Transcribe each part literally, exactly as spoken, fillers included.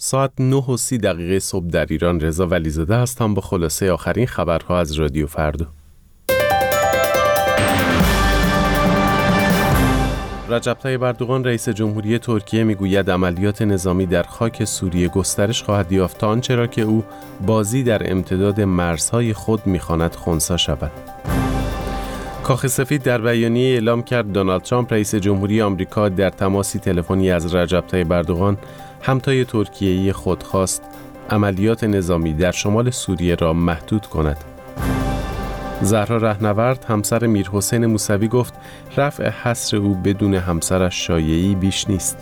ساعت نه و سی دقیقه صبح در ایران. رضا ولیزاده هستم با خلاصه آخرین خبرها از رادیو فردا. رجب طیب اردوغان رئیس جمهوری ترکیه میگوید عملیات نظامی در خاک سوریه گسترش خواهد یافت تا آنچه را که او بازی در امتداد مرزهای خود می‌خواند خنثی شود. کاخ سفید در بیانیه اعلام کرد دونالد ترامپ رئیس جمهوری آمریکا در تماسی تلفنی از رجب طیب اردوغان همتای ترکیه‌ای خود خواست عملیات نظامی در شمال سوریه را محدود کند. زهرا رهنورد همسر میرحسین موسوی گفت رفع حصر او بدون همسرش شایعی بیش نیست.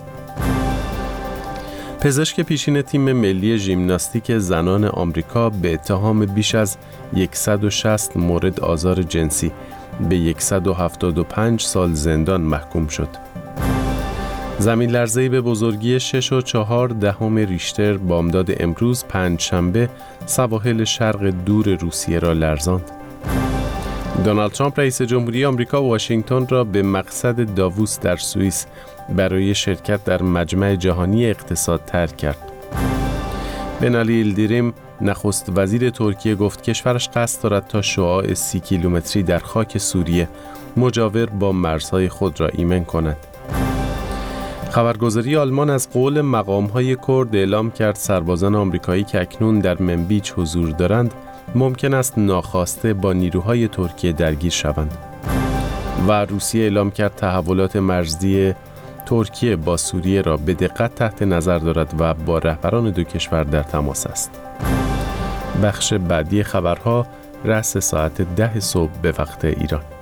پزشک پیشین تیم ملی ژیمناستیک زنان آمریکا به اتهام بیش از صد و شصت مورد آزار جنسی به صد و هفتاد و پنج سال زندان محکوم شد. زمین لرزه‌ای به بزرگی شش و چهار دهم ریشتر بامداد امروز پنجشنبه سواحل شرق دور روسیه را لرزاند. دونالد ترامپ رئیس جمهوری آمریکا واشنگتن را به مقصد داووس در سوئیس برای شرکت در مجمع جهانی اقتصاد ترک کرد. بنالی ایلدیریم نخست وزیر ترکیه گفت کشورش قصد دارد تا شعاع سی کیلومتری در خاک سوریه مجاور با مرزهای خود را ایمن کند. خبرگزاری آلمان از قول مقام‌های کرد اعلام کرد سربازان آمریکایی که اکنون در منبیج حضور دارند ممکن است ناخواسته با نیروهای ترکیه درگیر شوند. و روسیه اعلام کرد تحولات مرزی ترکیه با سوریه را به دقت تحت نظر دارد و با رهبران دو کشور در تماس است. بخش بعدی خبرها رأس ساعت ده صبح به وقت ایران.